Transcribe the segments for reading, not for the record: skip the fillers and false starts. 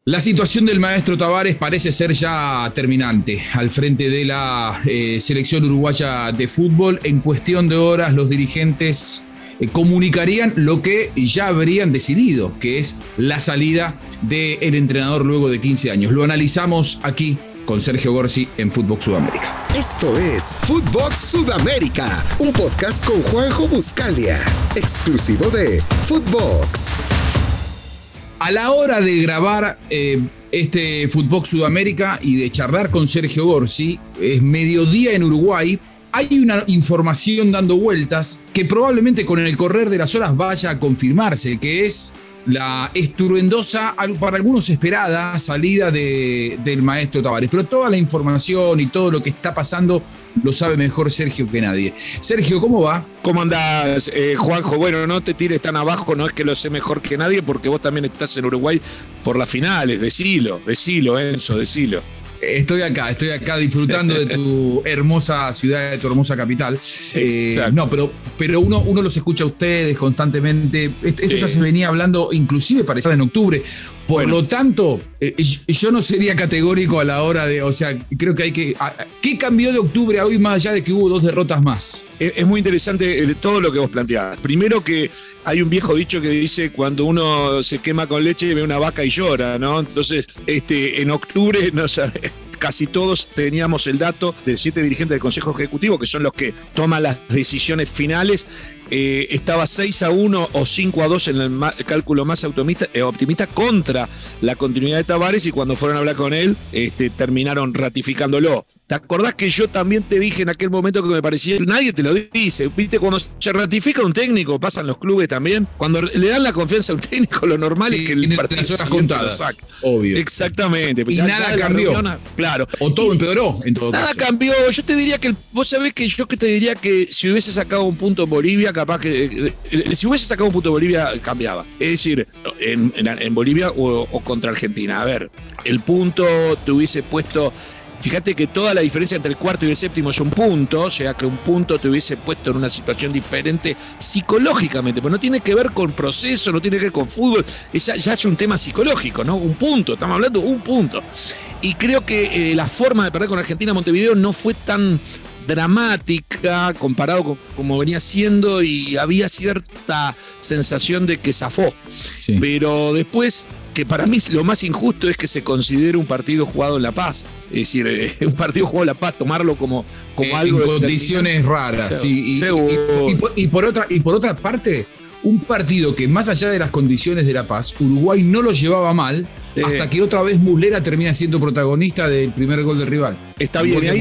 La situación del maestro Tavares parece ser ya terminante al frente de la selección uruguaya de fútbol. En cuestión de horas los dirigentes comunicarían lo que ya habrían decidido, que es la salida del entrenador luego de 15 años. Lo analizamos aquí con Sergio Gorsi en Footbox Sudamérica. Esto es Footbox Sudamérica, un podcast con Juanjo Buscalia, exclusivo de Footbox. A la hora de grabar este Footbox Sudamérica y de charlar con Sergio Gorsi, es mediodía en Uruguay. Hay una información dando vueltas que probablemente con el correr de las horas vaya a confirmarse, que es la estruendosa, para algunos esperada, salida del maestro Tavares. Pero toda la información y todo lo que está pasando lo sabe mejor Sergio que nadie. Sergio, ¿cómo va? ¿Cómo andás, Juanjo? Bueno, no te tires tan abajo, no es que lo sé mejor que nadie, porque vos también estás en Uruguay por las finales. Decilo, Enzo, decilo. Estoy acá disfrutando de tu hermosa ciudad, de tu hermosa capital. No, pero uno los escucha a ustedes constantemente. Esto ya se venía hablando, inclusive parecía en octubre. Por lo tanto, yo no sería categórico a la hora de, o sea, creo que hay que... ¿Qué cambió de octubre a hoy más allá de que hubo 2 derrotas más? Es muy interesante todo lo que vos planteás. Primero que hay un viejo dicho que dice cuando uno se quema con leche ve una vaca y llora, ¿no? Entonces, en octubre no sabe. Casi todos teníamos el dato de 7 dirigentes del Consejo Ejecutivo, que son los que toman las decisiones finales. Estaba 6-1 o 5-2 en el cálculo más optimista contra la continuidad de Tavares, y cuando fueron a hablar con él terminaron ratificándolo. ¿Te acordás que yo también te dije en aquel momento que me parecía, nadie te lo dice, viste, cuando se ratifica un técnico, pasan los clubes también, cuando le dan la confianza a un técnico, lo normal es que el partido las horas contadas, obvio. Exactamente. Y nada cambió. Claro. O todo empeoró en todo caso. Nada cambió. Yo te diría que, vos sabés que yo te diría que si hubiese sacado un punto en Bolivia, capaz que si hubiese sacado un punto en Bolivia, cambiaba. Es decir, en Bolivia o contra Argentina. A ver, el punto te hubiese puesto. Fíjate que toda la diferencia entre el cuarto y el séptimo es un punto, o sea que un punto te hubiese puesto en una situación diferente psicológicamente, pero no tiene que ver con proceso, no tiene que ver con fútbol, ya es un tema psicológico, ¿no? Un punto, estamos hablando de un punto. Y creo que la forma de perder con Argentina Montevideo no fue tan dramática comparado con como venía siendo, y había cierta sensación de que zafó. Sí. Pero después, que para mí lo más injusto es que se considere un partido jugado en La Paz. Es decir, un partido jugado en La Paz, tomarlo como algo en condiciones raras. Sí. Y por otra parte, un partido que más allá de las condiciones de La Paz, Uruguay no lo llevaba mal, hasta que otra vez Muslera termina siendo protagonista del primer gol del rival. Está bien, ahí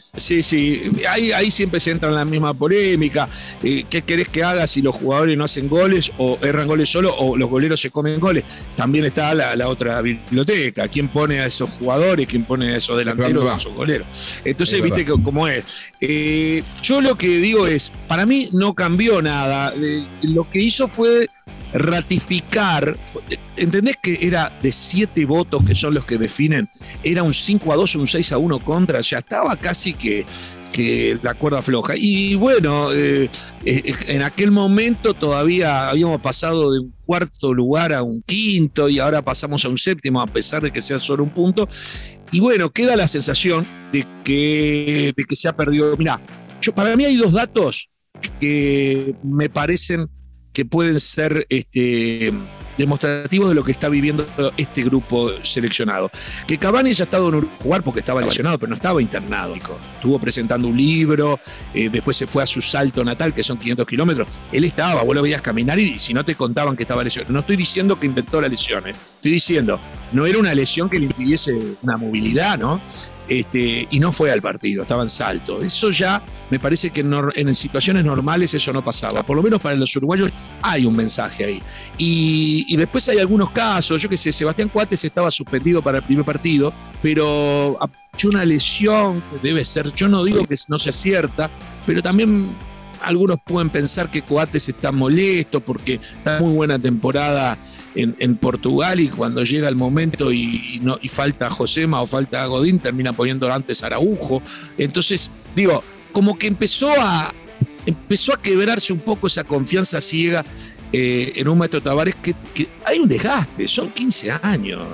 ahí siempre se entra en la misma polémica. ¿Qué querés que haga si los jugadores no hacen goles o erran goles solo, o los goleros se comen goles? También está la otra biblioteca. ¿Quién pone a esos jugadores? ¿Quién pone a esos delanteros, a esos goleros? Entonces, viste cómo es. Yo lo que digo es, para mí no cambió nada. Lo que hizo fue ratificar. ¿Entendés que era de 7 votos que son los que definen? Era un 5-2 o un 6-1 contra, ya estaba casi que la cuerda floja. Y bueno, en aquel momento todavía habíamos pasado de un 4º lugar a un 5º, y ahora pasamos a un 7º, a pesar de que sea solo un punto. Y bueno, queda la sensación de que se ha perdido. Mirá, para mí hay 2 datos que me parecen que pueden ser demostrativos de lo que está viviendo este grupo seleccionado. Que Cavani ya ha estado en Uruguay porque estaba lesionado, pero no estaba internado. Estuvo presentando un libro, después se fue a su Salto natal, que son 500 kilómetros. Él estaba, vos lo veías caminar, y si no te contaban que estaba lesionado. No estoy diciendo que inventó la lesión, estoy diciendo, no era una lesión que le impidiese una movilidad, ¿no? Y no fue al partido, estaba en Salto. Eso ya me parece que en situaciones normales eso no pasaba. Por lo menos para los uruguayos hay un mensaje ahí. Y después hay algunos casos, yo qué sé, Sebastián Coates estaba suspendido para el primer partido, pero una lesión que debe ser, yo no digo que no sea cierta, pero también algunos pueden pensar que Coates está molesto porque está muy buena temporada en Portugal, y cuando llega el momento y falta Josema o falta Godín, termina poniendo antes a Araujo. Entonces, digo, como que empezó a quebrarse un poco esa confianza ciega en un maestro Tavares, que hay un desgaste, son 15 años.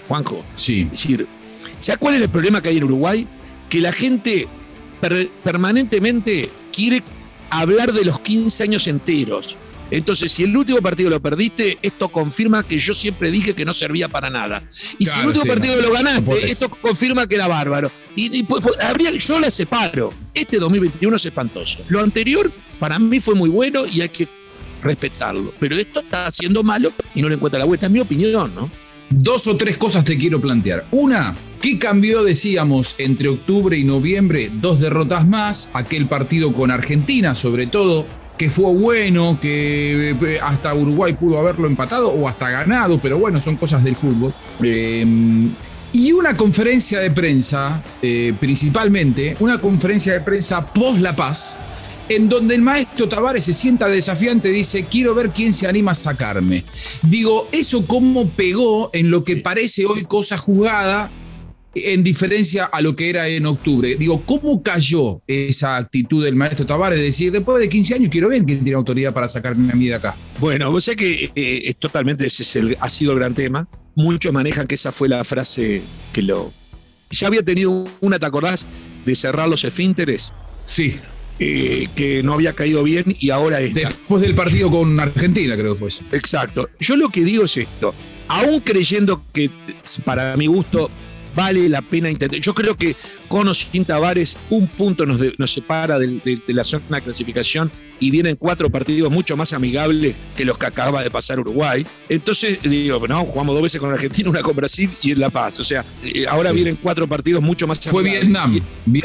Juanjo. Sí. Es decir, ¿sabes cuál es el problema que hay en Uruguay? Que la gente permanentemente quiere hablar de los 15 años enteros. Entonces, si el último partido lo perdiste, esto confirma que yo siempre dije que no servía para nada. Y claro, si el último partido lo ganaste, esto confirma que era bárbaro. Yo la separo. Este 2021 es espantoso. Lo anterior, para mí, fue muy bueno y hay que respetarlo. Pero esto está haciendo malo y no le encuentra la vuelta. Es mi opinión, ¿no? 2 o 3 cosas te quiero plantear. Una, ¿qué cambió, decíamos, entre octubre y noviembre? 2 derrotas más, aquel partido con Argentina, sobre todo, que fue bueno, que hasta Uruguay pudo haberlo empatado o hasta ganado, pero bueno, son cosas del fútbol. Y una conferencia de prensa, principalmente, una conferencia de prensa post La Paz, en donde el maestro Tavares se sienta desafiante y dice, quiero ver quién se anima a sacarme. Digo, ¿eso cómo pegó en lo que parece hoy cosa jugada en diferencia a lo que era en octubre? Digo, ¿cómo cayó esa actitud del maestro Tavares de decir, después de 15 años quiero ver quién tiene autoridad para sacarme a mí de acá? Bueno, vos sabés que es totalmente, ha sido el gran tema. Muchos manejan que esa fue la frase que lo... Ya había tenido una, ¿te acordás? De cerrar los esfínteres. Sí. Que no había caído bien y ahora está. Después del partido con Argentina, creo que fue eso. Exacto. Yo lo que digo es esto. Aún creyendo que, para mi gusto, vale la pena intentar. Yo creo que con o sin Tavares, un punto nos separa de la zona de clasificación y vienen 4 partidos mucho más amigables que los que acaba de pasar Uruguay. Entonces, digo, no, jugamos 2 veces con Argentina, una con Brasil y en La Paz. O sea, ahora vienen 4 partidos mucho más amigables. Fue Vietnam.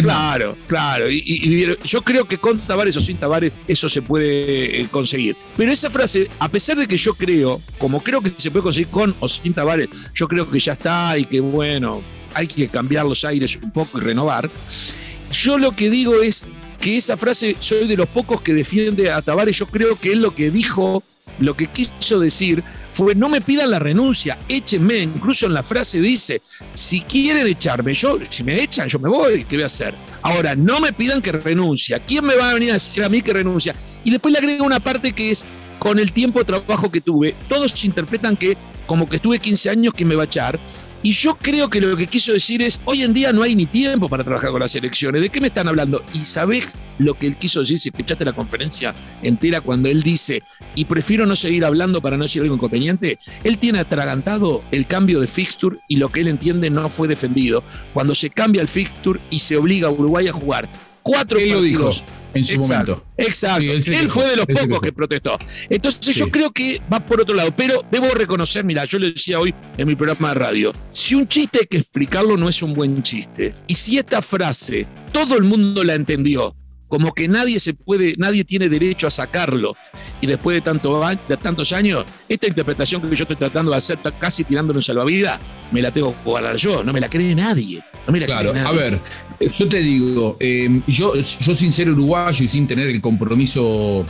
Claro. Y yo creo que con Tavares o sin Tavares eso se puede conseguir. Pero esa frase, a pesar de que yo creo, como creo que se puede conseguir con o sin Tavares, yo creo que ya está y que bueno, hay que cambiar los aires un poco y renovar. Yo lo que digo es que esa frase, soy de los pocos que defiende a Tavares. Yo creo que él lo que dijo, lo que quiso decir fue, no me pidan la renuncia, échenme. Incluso en la frase dice, si quieren echarme, si me echan, yo me voy, ¿qué voy a hacer? Ahora, no me pidan que renuncie. ¿Quién me va a venir a decir a mí que renuncia? Y después le agrega una parte que es, con el tiempo de trabajo que tuve, todos interpretan que como que estuve 15 años, que me va a echar. Y yo creo que lo que quiso decir es, hoy en día no hay ni tiempo para trabajar con las elecciones. ¿De qué me están hablando? ¿Y sabés lo que él quiso decir? Si escuchaste la conferencia entera cuando él dice, y prefiero no seguir hablando para no decir algo inconveniente. Él tiene atragantado el cambio de fixture y lo que él entiende no fue defendido. Cuando se cambia el fixture y se obliga a Uruguay a jugar 4 partidos. Lo dijo en su momento. Exacto. Sí, él fue de los pocos que protestó. Entonces yo creo que va por otro lado. Pero debo reconocer, mira, yo le decía hoy en mi programa de radio, si un chiste hay que explicarlo, no es un buen chiste. Y si esta frase todo el mundo la entendió, como que nadie tiene derecho a sacarlo, y después de tantos años, esta interpretación que yo estoy tratando de hacer, casi tirándole un salvavidas, me la tengo que guardar yo, no me la cree nadie. No me la cree nadie. A ver, yo te digo, yo sin ser uruguayo y sin tener el compromiso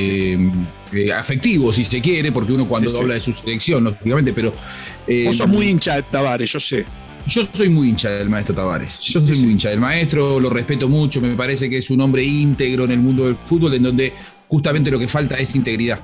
afectivo, si se quiere, porque uno cuando habla de su selección, lógicamente, pero... vos sos muy hincha de Tavares, yo sé. Yo soy muy hincha del maestro Tavares. Yo soy muy hincha del maestro, lo respeto mucho, me parece que es un hombre íntegro en el mundo del fútbol, en donde justamente lo que falta es integridad.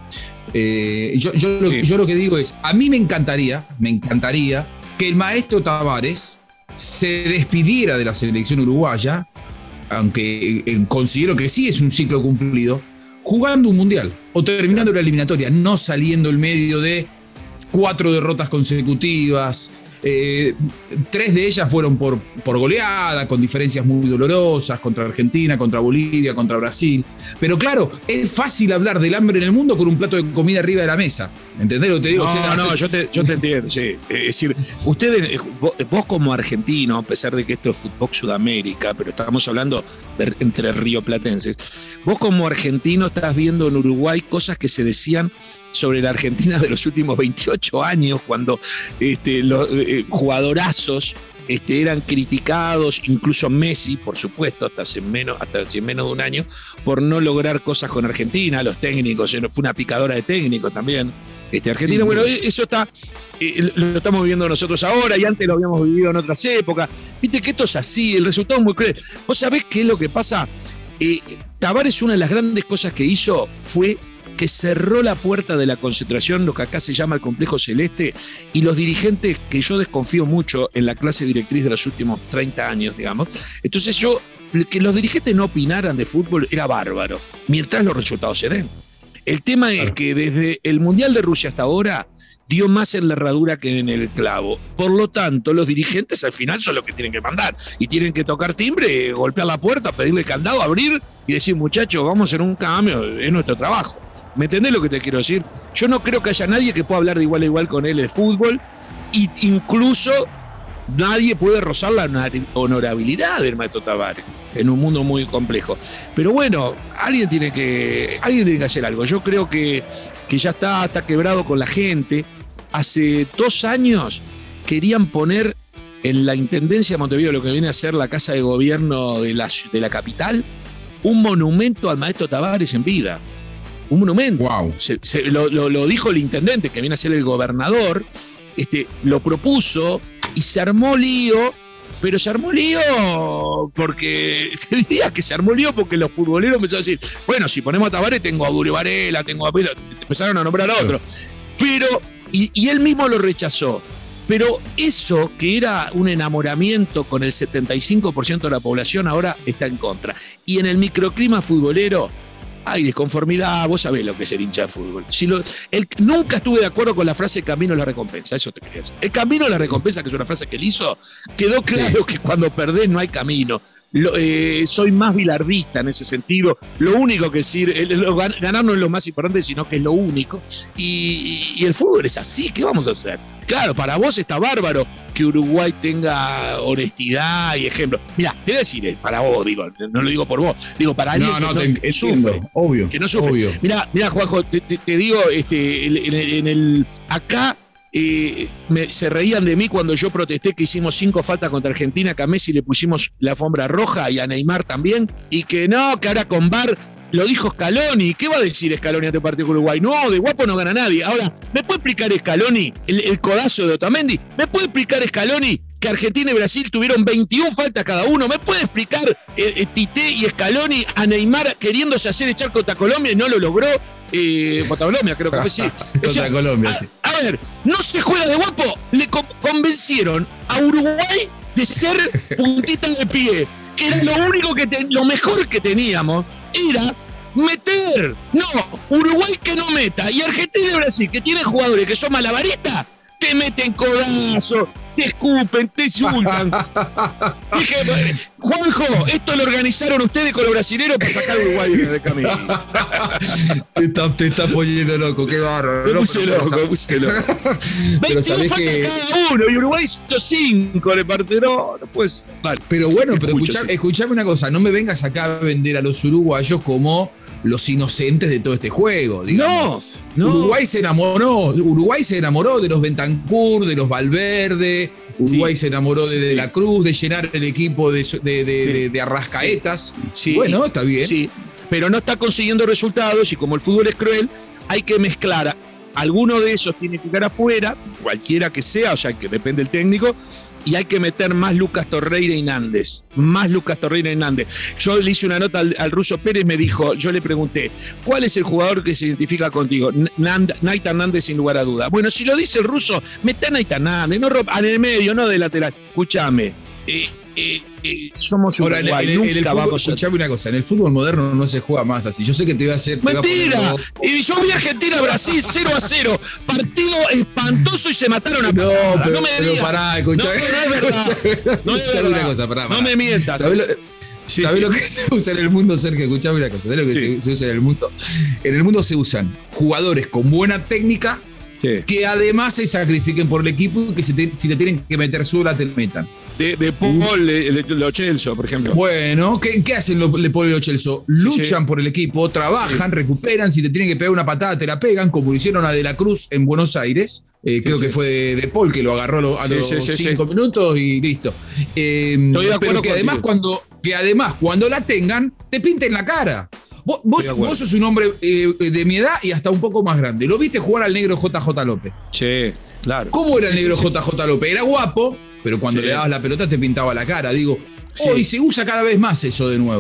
Yo lo que digo es, a mí me encantaría que el maestro Tavares se despidiera de la selección uruguaya, aunque considero que sí es un ciclo cumplido, jugando un mundial o terminando la eliminatoria, no saliendo en medio de 4 derrotas consecutivas. 3 de ellas fueron por goleada, con diferencias muy dolorosas, contra Argentina, contra Bolivia, contra Brasil. Pero claro, es fácil hablar del hambre en el mundo con un plato de comida arriba de la mesa. ¿Entendés lo que te digo? Yo te entiendo, sí. Es decir, vos como argentino, a pesar de que esto es Fútbol Sudamérica, pero estamos hablando entre rioplatenses, vos como argentino estás viendo en Uruguay cosas que se decían sobre la Argentina de los últimos 28 años, cuando los jugadorazos eran criticados, incluso Messi, por supuesto, hasta hace menos de un año, por no lograr cosas con Argentina, los técnicos, fue una picadora de técnicos también. Argentina, bueno, eso lo estamos viviendo nosotros ahora y antes lo habíamos vivido en otras épocas. Viste que esto es así, el resultado es muy cruel. ¿Vos sabés qué es lo que pasa? Tavares, una de las grandes cosas que hizo fue que cerró la puerta de la concentración, lo que acá se llama el complejo celeste, y los dirigentes, que yo desconfío mucho en la clase directriz de los últimos 30 años, digamos. Entonces que los dirigentes no opinaran de fútbol era bárbaro, mientras los resultados se den. El tema es que desde el Mundial de Rusia hasta ahora dio más en la herradura que en el clavo. Por lo tanto, los dirigentes al final son los que tienen que mandar y tienen que tocar timbre, golpear la puerta, pedirle candado, abrir y decir, muchachos, vamos a hacer un cambio, es nuestro trabajo. ¿Me entendés lo que te quiero decir? Yo no creo que haya nadie que pueda hablar de igual a igual con él de fútbol, e incluso nadie puede rozar la honorabilidad del maestro Tavares en un mundo muy complejo. Pero bueno, alguien tiene que hacer algo. Yo creo que ya está quebrado con la gente. Hace 2 años querían poner en la Intendencia de Montevideo, lo que viene a ser la Casa de Gobierno de la capital, un monumento al maestro Tavares en vida. Un monumento. Wow. Lo dijo el intendente, que viene a ser el gobernador, lo propuso y se armó lío. Pero se armó lío porque, te diría que se armó lío porque los futboleros empezaron a decir, bueno, si ponemos a Tavares, tengo a Durio Varela, empezaron a nombrar a otro. Pero, y él mismo lo rechazó. Pero eso que era un enamoramiento con el 75% de la población ahora está en contra. Y en el microclima futbolero hay desconformidad, vos sabés lo que es el hincha de fútbol. Nunca estuve de acuerdo con la frase camino a la recompensa, eso te quería decir. El camino a la recompensa, que es una frase que él hizo, quedó claro que cuando perdés no hay camino. Soy más bilardista en ese sentido. Lo único que decir, ganar no es lo más importante, sino que es lo único. Y el fútbol es así, ¿qué vamos a hacer? Claro, para vos está bárbaro que Uruguay tenga honestidad y ejemplo. Mirá, te voy a decir, para vos, digo, no lo digo por vos, digo para alguien que sufre. Obvio. Que no sufre. Obvio. Mirá, Juanjo, te digo, acá se reían de mí cuando yo protesté que hicimos 5 faltas contra Argentina, que a Messi le pusimos la alfombra roja y a Neymar también, y que no, que ahora con VAR. Lo dijo Scaloni. ¿Qué va a decir Scaloni ante el partido con Uruguay? No, de guapo no gana nadie. Ahora, ¿me puede explicar Scaloni el codazo de Otamendi? ¿Me puede explicar Scaloni que Argentina y Brasil tuvieron 21 faltas cada uno? ¿Me puede explicar Tite y Scaloni a Neymar queriéndose hacer echar contra Colombia y no lo logró? Contra Colombia, creo que fue, sí. Contra Colombia, sí. A ver, no se juega de guapo. Le convencieron a Uruguay de ser puntita de pie, que era lo único lo mejor que teníamos era meter. No, Uruguay que no meta. Y Argentina y Brasil, que tienen jugadores que son malabaristas, te meten codazo, te escupen, te insultan. Dije, Juanjo, esto lo organizaron ustedes con los brasileños para sacar a Uruguay del camino. Te está poniendo loco, qué bárbaro. Me puse loco. 21 faltas cada uno y Uruguay hizo 5 de parte. No pues. Vale. Pero bueno, escuchame una cosa, no me vengas acá a vender a los uruguayos como los inocentes de todo este juego, digamos. No. Uruguay se enamoró de los Bentancur, de los Valverde. Uruguay se enamoró de la Cruz, de llenar el equipo de Arrascaetas. Sí. Bueno, está bien. Sí, pero no está consiguiendo resultados y como el fútbol es cruel, hay que mezclar. Alguno de esos tiene que quedar afuera, cualquiera que sea, o sea, que depende del técnico, y hay que meter más Lucas Torreira y Nández. Yo le hice una nota al Ruso Pérez, me dijo, yo le pregunté, ¿cuál es el jugador que se identifica contigo? Naitan Nández, sin lugar a duda. Bueno, si lo dice el ruso, mete a Naitan Nández, no en el medio, no de lateral. Escúchame, somos Uruguay, nunca vamos a... Escuchame una cosa, en el fútbol moderno no se juega más así. Yo sé que te iba a hacer... ¡Mentira! Y yo vi a Argentina-Brasil 0-0. Partido espantoso y se mataron a... No me digas. Pará, escuchame. No es verdad. No es verdad. Una cosa, pará. No me mientas. ¿Sabés lo que se usa en el mundo, Sergio? Escuchame una cosa. ¿Sabés lo que se usa en el mundo? En el mundo se usan jugadores con buena técnica que además se sacrifiquen por el equipo y que si te tienen que meter sola, te metan. De Paul, Lo Celso, por ejemplo. Bueno, ¿qué hacen Le Paul y Lo Celso? Luchan por el equipo, trabajan, recuperan. Si te tienen que pegar una patada, te la pegan, como lo hicieron a De la Cruz en Buenos Aires. Creo que fue de Paul que lo agarró a los 5 minutos y listo. Pero que además, cuando la tengan, te pinten la cara. Vos sos un hombre de mi edad y hasta un poco más grande. ¿Lo viste jugar al negro JJ López? Sí, claro. ¿Cómo era el negro JJ López? Era guapo, pero cuando le dabas la pelota te pintaba la cara. Digo, hoy se usa cada vez más eso de nuevo.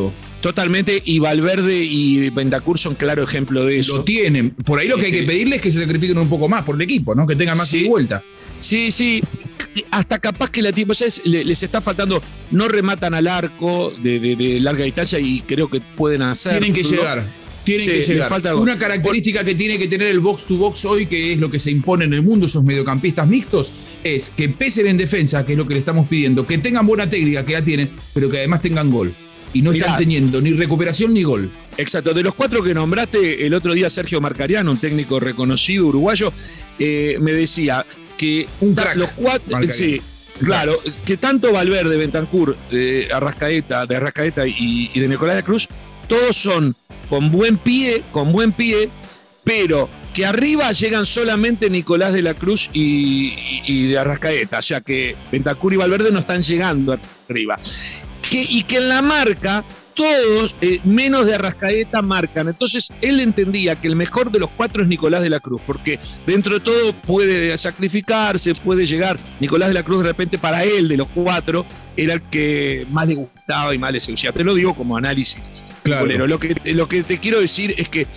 Totalmente, y Valverde y Bentancur son claro ejemplo de eso. Lo tienen. Por ahí lo que hay que pedirles es que se sacrifiquen un poco más por el equipo, ¿no? Que tengan más ida y vuelta. Sí. Hasta capaz que les está faltando, no rematan al arco de larga distancia y creo que pueden hacer. Tienen que llegar. Una característica que tiene que tener el box to box hoy, que es lo que se impone en el mundo, esos mediocampistas mixtos, es que pesen en defensa, que es lo que le estamos pidiendo, que tengan buena técnica, que la tienen, pero que además tengan gol. Y no están teniendo ni recuperación ni gol. Exacto. De los 4 que nombraste, el otro día Sergio Marcariano, un técnico reconocido uruguayo, me decía que un crack, los 4, sí, claro, que tanto Valverde, Bentancur, de Arrascaeta y de Nicolás de la Cruz, todos son con buen pie, pero que arriba llegan solamente Nicolás de la Cruz y de Arrascaeta, o sea que Bentancur y Valverde no están llegando arriba. Y que en la marca todos, menos de Arrascaeta, marcan. Entonces él entendía que el mejor de los 4 es Nicolás de la Cruz, porque dentro de todo puede sacrificarse, puede llegar. Nicolás de la Cruz de repente para él, de los 4, era el que más le gustaba y más le seducía. Te lo digo como análisis. Claro. Lo que te quiero decir es que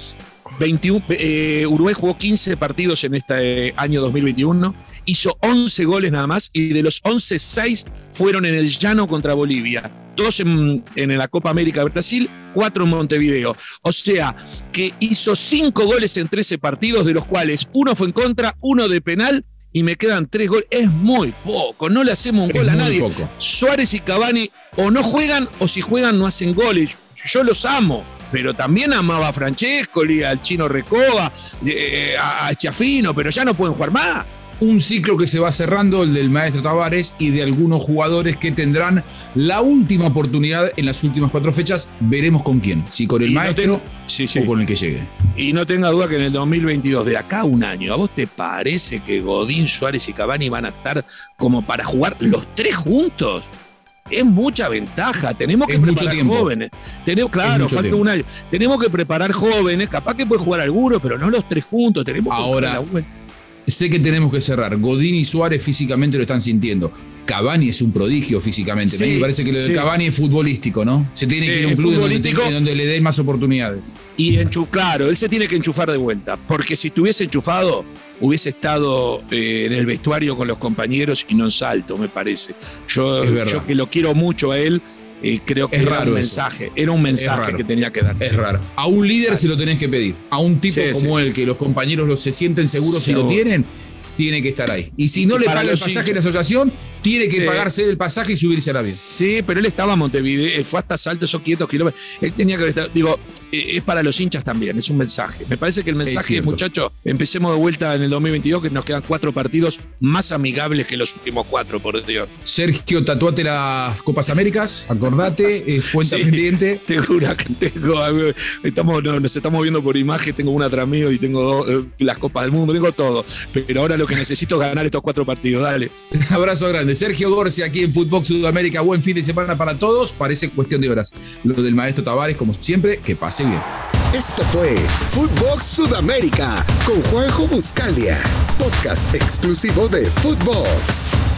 Uruguay jugó 15 partidos en este año 2021, hizo 11 goles nada más, y de los 11, 6 fueron en el llano contra Bolivia, 2 en la Copa América de Brasil, 4 en Montevideo. O sea, que hizo 5 goles en 13 partidos, de los cuales 1 fue en contra, 1 de penal, y me quedan 3 goles. Es muy poco, no le hacemos un gol a nadie. Poco. Suárez y Cavani o no juegan, o si juegan no hacen goles. Yo los amo, pero también amaba a Francescoli, al Chino Recoba, a Chiafino, pero ya no pueden jugar más. Un ciclo que se va cerrando, el del maestro Tavares y de algunos jugadores que tendrán la última oportunidad en las últimas 4 fechas. Veremos con quién, si con el maestro o con el que llegue. Y no tenga duda que en el 2022, de acá a un año, ¿a vos te parece que Godín, Suárez y Cavani van a estar como para jugar los 3 juntos? Es mucha ventaja, tenemos que preparar jóvenes. Falta un año. Tenemos que preparar jóvenes, capaz que puede jugar alguno, pero no los 3 juntos. Tenemos ahora, sé que tenemos que cerrar. Godín y Suárez físicamente lo están sintiendo. Cavani es un prodigio físicamente. A mí me parece que lo de Cavani es futbolístico, ¿no? Se tiene que ir a un club donde le den más oportunidades. Y claro, él se tiene que enchufar de vuelta, porque si estuviese enchufado, hubiese estado en el vestuario con los compañeros y no en Salto, me parece. Yo que lo quiero mucho a él, creo que era un mensaje. Era un mensaje que tenía que dar. Es raro. A un líder se lo tenés que pedir. A un tipo como él, que los compañeros se sienten seguros si lo tienen, tiene que estar ahí. Y si no le paga el pasaje de la asociación, tiene que pagarse el pasaje y subirse al avión. Sí, pero él estaba en Montevideo, fue hasta Salto, esos 500 kilómetros. Él tenía que estar, es para los hinchas también, es un mensaje. Me parece que el mensaje, muchachos, empecemos de vuelta en el 2022, que nos quedan 4 partidos más amigables que los últimos 4, por Dios. Sergio, tatuate las Copas Américas, acordate, cuenta pendiente. Nos estamos viendo por imagen, tengo una atrás mío y tengo las Copas del Mundo, tengo todo. Pero ahora lo que necesito es ganar estos 4 partidos, dale. Un abrazo grande. Sergio Gorsi aquí en Footbox Sudamérica. Buen fin de semana para todos. Parece cuestión de horas. Lo del maestro Tavares, como siempre, que pase bien. Esto fue Footbox Sudamérica con Juanjo Buscalia, podcast exclusivo de Footbox.